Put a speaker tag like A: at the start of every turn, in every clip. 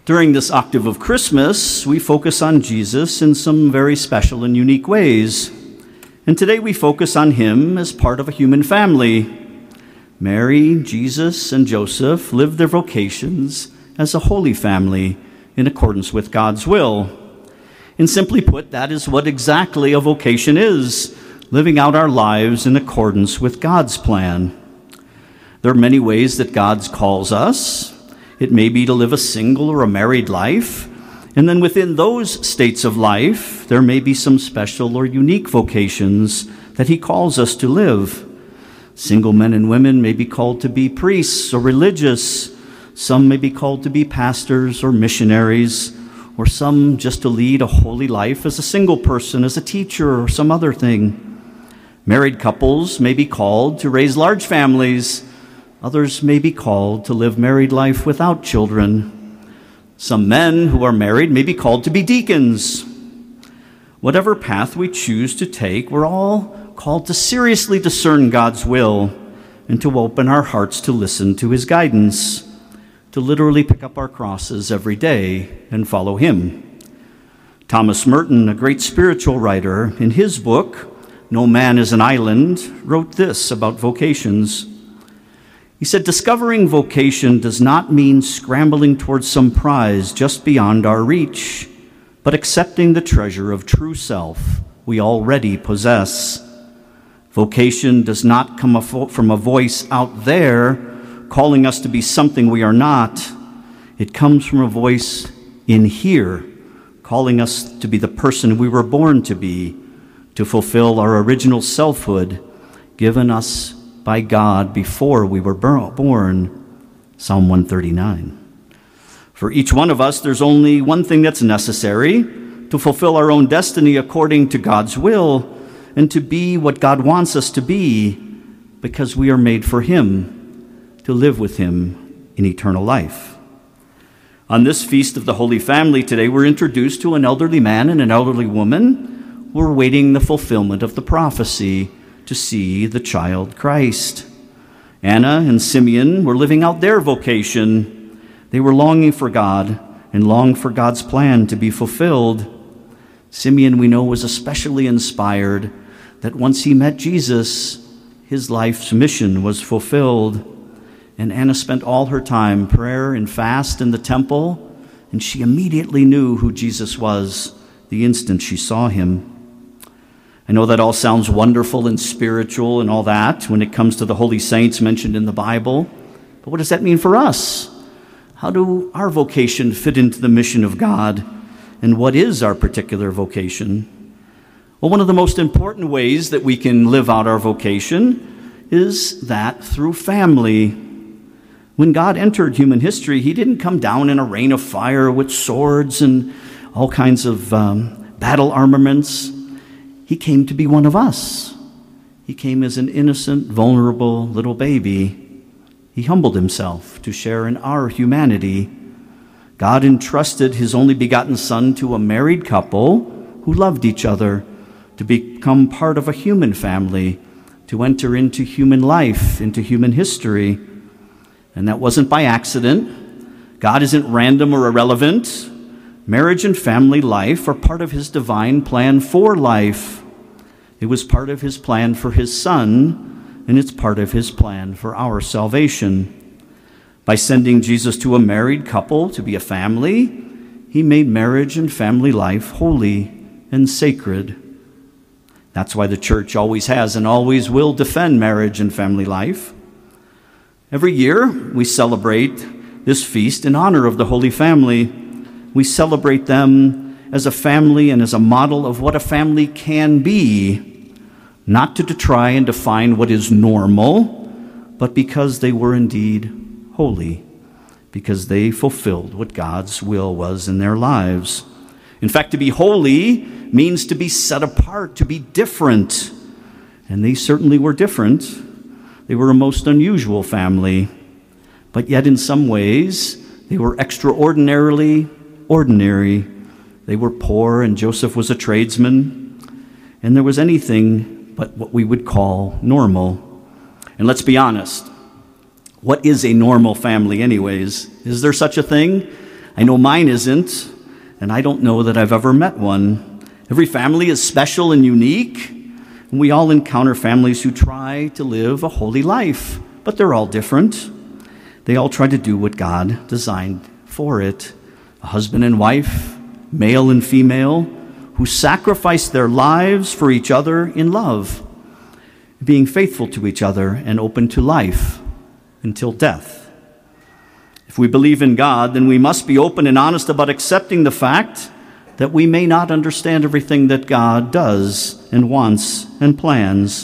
A: During this octave of Christmas, we focus on Jesus in some very special and unique ways. And today we focus on him as part of a human family. Mary, Jesus, and Joseph lived their vocations as a holy family in accordance with God's will. And simply put, that is what exactly a vocation is, living out our lives in accordance with God's plan. There are many ways that God calls us. It may be to live a single or a married life, and then within those states of life, there may be some special or unique vocations that he calls us to live. Single men and women may be called to be priests or religious. Some may be called to be pastors or missionaries, or some just to lead a holy life as a single person, as a teacher, or some other thing. Married couples may be called to raise large families. Others may be called to live married life without children. Some men who are married may be called to be deacons. Whatever path we choose to take, we're all called to seriously discern God's will and to open our hearts to listen to his guidance, to literally pick up our crosses every day and follow him. Thomas Merton, a great spiritual writer, in his book, No Man is an Island, wrote this about vocations. He said, discovering vocation does not mean scrambling towards some prize just beyond our reach, but accepting the treasure of true self we already possess. Vocation does not come from a voice out there calling us to be something we are not. It comes from a voice in here, calling us to be the person we were born to be, to fulfill our original selfhood given us by God before we were born, Psalm 139. For each one of us, there's only one thing that's necessary to fulfill our own destiny according to God's will and to be what God wants us to be because we are made for him, to live with him in eternal life. On this feast of the Holy Family today, we're introduced to an elderly man and an elderly woman who are waiting the fulfillment of the prophecy to see the child Christ. Anna and Simeon were living out their vocation. They were longing for God and longed for God's plan to be fulfilled. Simeon, we know, was especially inspired that once he met Jesus, his life's mission was fulfilled. And Anna spent all her time prayer and fast in the temple, and she immediately knew who Jesus was the instant she saw him. I know that all sounds wonderful and spiritual and all that when it comes to the holy saints mentioned in the Bible. But what does that mean for us? How do our vocation fit into the mission of God? And what is our particular vocation? Well, one of the most important ways that we can live out our vocation is that through family. When God entered human history, he didn't come down in a rain of fire with swords and all kinds of battle armaments. He came to be one of us. He came as an innocent, vulnerable little baby. He humbled himself to share in our humanity. God entrusted his only begotten Son to a married couple who loved each other to become part of a human family, to enter into human life, into human history. And that wasn't by accident. God isn't random or irrelevant. Marriage and family life are part of his divine plan for life. It was part of his plan for his Son, and it's part of his plan for our salvation. By sending Jesus to a married couple to be a family, he made marriage and family life holy and sacred. That's why the church always has and always will defend marriage and family life. Every year, we celebrate this feast in honor of the Holy Family. We celebrate them as a family and as a model of what a family can be, not to try and define what is normal, but because they were indeed holy, because they fulfilled what God's will was in their lives. In fact, to be holy means to be set apart, to be different. And they certainly were different. They were a most unusual family, but yet in some ways, they were extraordinarily ordinary. They were poor, and Joseph was a tradesman, and there was anything but what we would call normal. And let's be honest, what is a normal family anyways? Is there such a thing? I know mine isn't, and I don't know that I've ever met one. Every family is special and unique, and we all encounter families who try to live a holy life, but they're all different. They all try to do what God designed for it. A husband and wife, male and female, who sacrifice their lives for each other in love, being faithful to each other and open to life until death. If we believe in God, then we must be open and honest about accepting the fact that we may not understand everything that God does and wants and plans.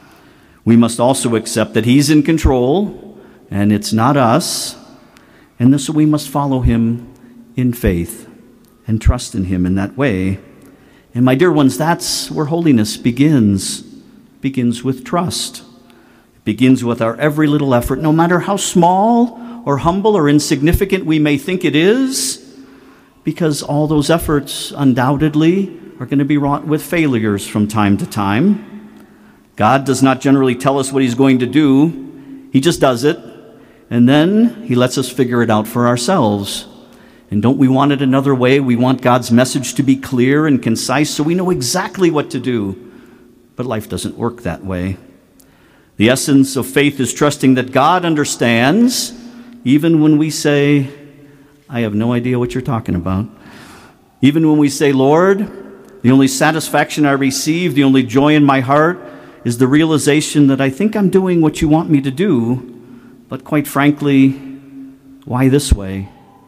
A: We must also accept that He's in control and it's not us, and so we must follow Him in faith and trust in Him in that way. And my dear ones, that's where holiness begins with trust. It begins with our every little effort, no matter how small or humble or insignificant we may think it is, because all those efforts undoubtedly are going to be wrought with failures from time to time. God does not generally tell us what He's going to do. He just does it, and then He lets us figure it out for ourselves. And don't we want it another way? We want God's message to be clear and concise so we know exactly what to do. But life doesn't work that way. The essence of faith is trusting that God understands, even when we say, I have no idea what you're talking about. Even when we say, Lord, the only satisfaction I receive, the only joy in my heart is the realization that I think I'm doing what you want me to do, but quite frankly, why this way?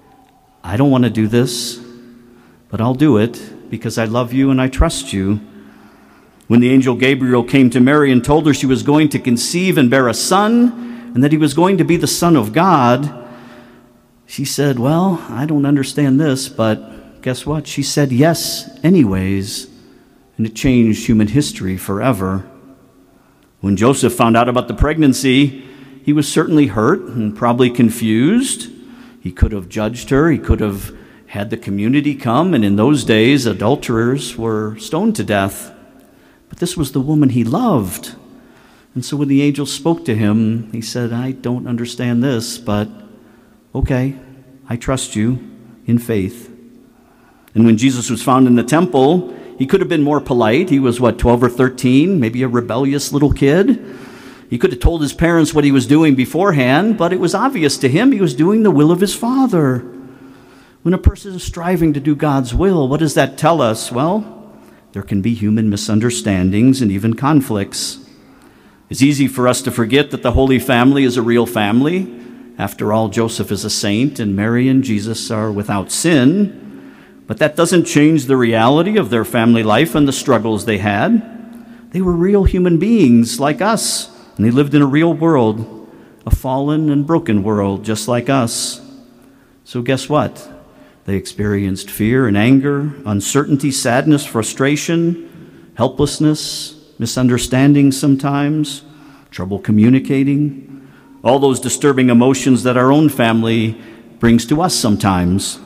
A: I don't want to do this, but I'll do it because I love you and I trust you. When the angel Gabriel came to Mary and told her she was going to conceive and bear a son, and that he was going to be the Son of God, she said, well, I don't understand this, but guess what? She said yes anyways, and it changed human history forever. When Joseph found out about the pregnancy, he was certainly hurt and probably confused. He could have judged her. He could have had the community come, and in those days, adulterers were stoned to death. But this was the woman he loved. And so when the angel spoke to him, he said, I don't understand this, but okay, I trust you in faith. And when Jesus was found in the temple, he could have been more polite. He was, 12 or 13, maybe a rebellious little kid. He could have told his parents what he was doing beforehand, but it was obvious to him he was doing the will of his Father. When a person is striving to do God's will, what does that tell us? Well, there can be human misunderstandings and even conflicts. It's easy for us to forget that the Holy Family is a real family. After all, Joseph is a saint and Mary and Jesus are without sin. But that doesn't change the reality of their family life and the struggles they had. They were real human beings like us, and they lived in a real world, a fallen and broken world just like us. So guess what? They experienced fear and anger, uncertainty, sadness, frustration, helplessness, misunderstanding sometimes, trouble communicating, all those disturbing emotions that our own family brings to us sometimes.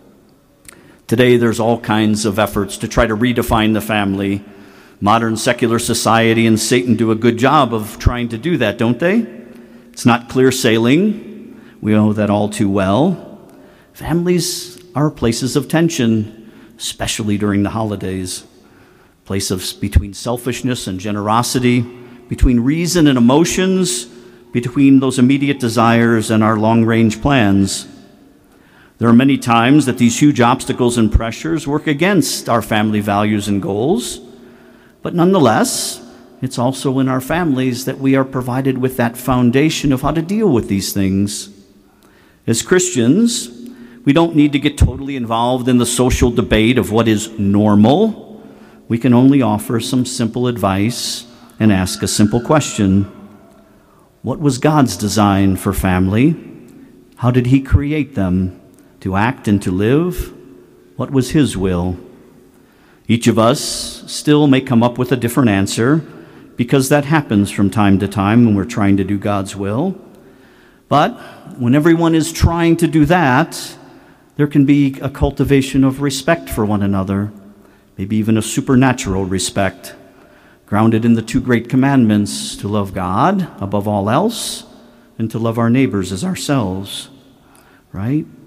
A: Today, there's all kinds of efforts to try to redefine the family. Modern secular society and Satan do a good job of trying to do that, don't they? It's not clear sailing. We know that all too well. Families are places of tension, especially during the holidays. Places between selfishness and generosity, between reason and emotions, between those immediate desires and our long-range plans. There are many times that these huge obstacles and pressures work against our family values and goals, but nonetheless, it's also in our families that we are provided with that foundation of how to deal with these things. As Christians, we don't need to get totally involved in the social debate of what is normal. We can only offer some simple advice and ask a simple question. What was God's design for family? How did He create them to act and to live? What was His will? Each of us still may come up with a different answer because that happens from time to time when we're trying to do God's will. But when everyone is trying to do that, there can be a cultivation of respect for one another, maybe even a supernatural respect, grounded in the two great commandments, to love God above all else and to love our neighbors as ourselves, right?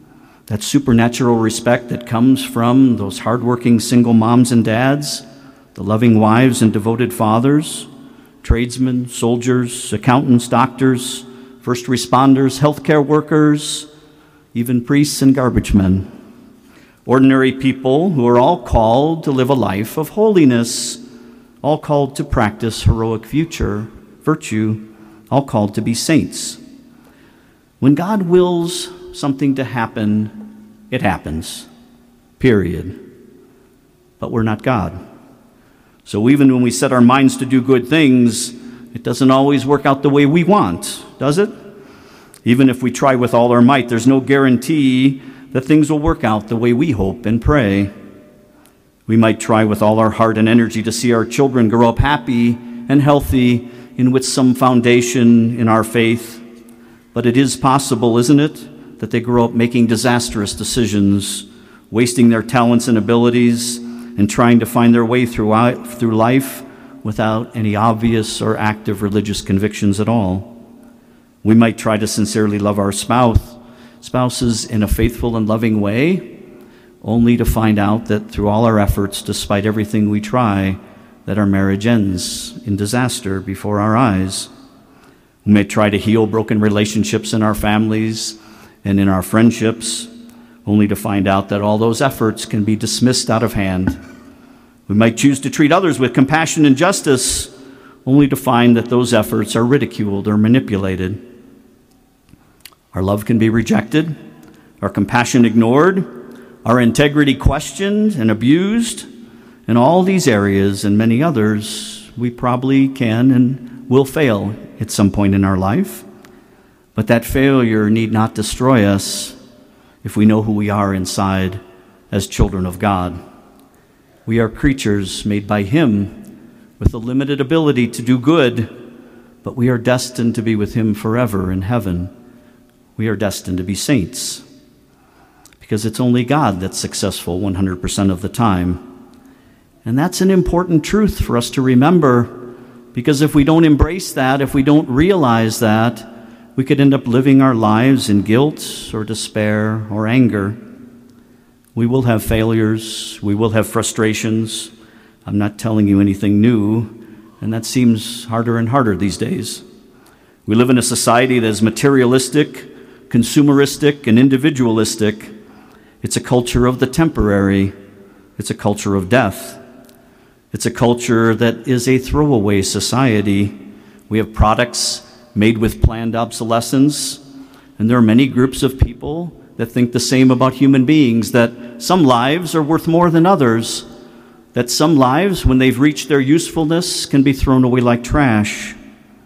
A: that supernatural respect that comes from those hardworking single moms and dads, the loving wives and devoted fathers, tradesmen, soldiers, accountants, doctors, first responders, healthcare workers, even priests and garbage men. Ordinary people who are all called to live a life of holiness, all called to practice heroic virtue, all called to be saints. When God wills something to happen, it happens, period. But we're not God. So even when we set our minds to do good things, it doesn't always work out the way we want, does it? Even if we try with all our might, there's no guarantee that things will work out the way we hope and pray. We might try with all our heart and energy to see our children grow up happy and healthy and with some foundation in our faith. But it is possible, isn't it, that they grow up making disastrous decisions, wasting their talents and abilities, and trying to find their way through life without any obvious or active religious convictions at all. We might try to sincerely love our spouses in a faithful and loving way, only to find out that through all our efforts, despite everything we try, that our marriage ends in disaster before our eyes. We may try to heal broken relationships in our families and in our friendships, only to find out that all those efforts can be dismissed out of hand. We might choose to treat others with compassion and justice, only to find that those efforts are ridiculed or manipulated. Our love can be rejected, our compassion ignored, our integrity questioned and abused. In all these areas and many others, we probably can and will fail at some point in our life. But that failure need not destroy us if we know who we are inside as children of God. We are creatures made by Him with a limited ability to do good, but we are destined to be with Him forever in heaven. We are destined to be saints because it's only God that's successful 100% of the time. And that's an important truth for us to remember, because if we don't embrace that, if we don't realize that, we could end up living our lives in guilt or despair or anger. We will have failures. We will have frustrations. I'm not telling you anything new, and that seems harder and harder these days. We live in a society that is materialistic, consumeristic, and individualistic. It's a culture of the temporary. It's a culture of death. It's a culture that is a throwaway society. We have products made with planned obsolescence, and there are many groups of people that think the same about human beings, that some lives are worth more than others, that some lives, when they've reached their usefulness, can be thrown away like trash.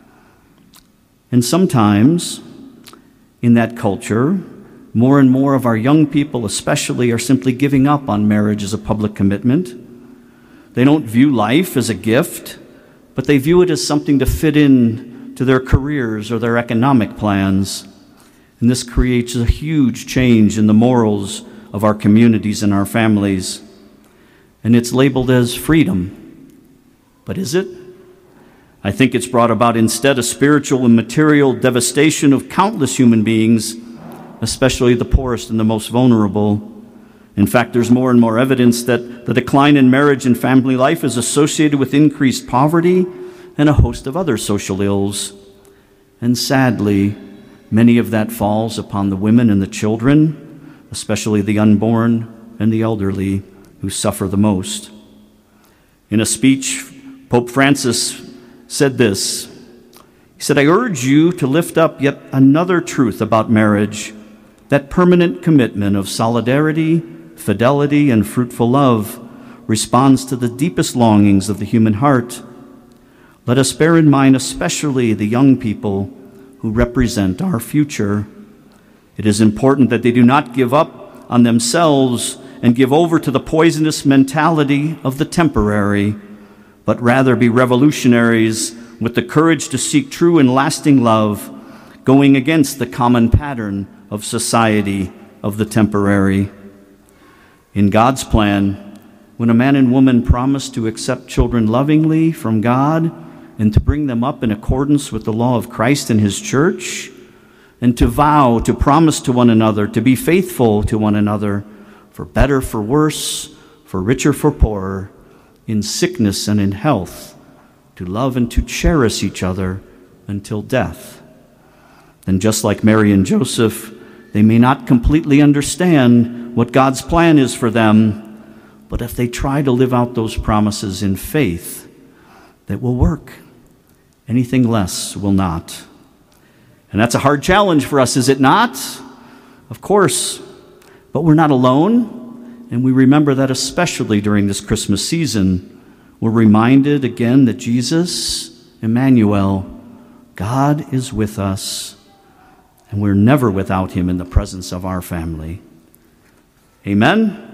A: And sometimes, in that culture, more and more of our young people especially are simply giving up on marriage as a public commitment. They don't view life as a gift, but they view it as something to fit in to their careers or their economic plans. And this creates a huge change in the morals of our communities and our families. And it's labeled as freedom. But is it? I think it's brought about instead a spiritual and material devastation of countless human beings, especially the poorest and the most vulnerable. In fact, there's more and more evidence that the decline in marriage and family life is associated with increased poverty and a host of other social ills. And sadly, many of that falls upon the women and the children, especially the unborn and the elderly, who suffer the most. In a speech, Pope Francis said this. He said, "I urge you to lift up yet another truth about marriage, that permanent commitment of solidarity, fidelity, and fruitful love responds to the deepest longings of the human heart. Let us bear in mind especially the young people who represent our future. It is important that they do not give up on themselves and give over to the poisonous mentality of the temporary, but rather be revolutionaries with the courage to seek true and lasting love, going against the common pattern of society of the temporary. In God's plan, when a man and woman promise to accept children lovingly from God and to bring them up in accordance with the law of Christ and His church, and to vow, to promise to one another, to be faithful to one another, for better, for worse, for richer, for poorer, in sickness and in health, to love and to cherish each other until death. And just like Mary and Joseph, they may not completely understand what God's plan is for them, but if they try to live out those promises in faith, that will work. Anything less will not. And that's a hard challenge for us, is it not? Of course. But we're not alone, and we remember that especially during this Christmas season. We're reminded again that Jesus, Emmanuel, God is with us, and we're never without him in the presence of our family. Amen.